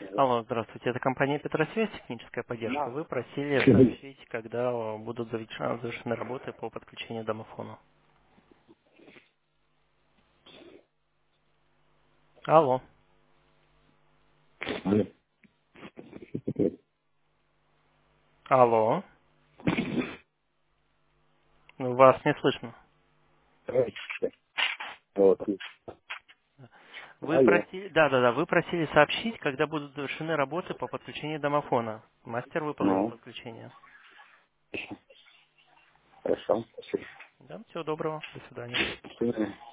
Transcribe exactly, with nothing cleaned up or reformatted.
Алло, здравствуйте. Это компания Петросвязь, техническая поддержка. Да. Вы просили сообщить, когда э, будут завершены завершены работы по подключению домофона. Алло. Алло. Алло. Ну, вас не слышно. Давайте. Вот. Вы Алло. просили, да, да, да, вы просили сообщить, когда будут завершены работы по подключению домофона. Мастер выполнил Ну, подключение. хорошо. Спасибо. Да, всего доброго. До свидания. До свидания.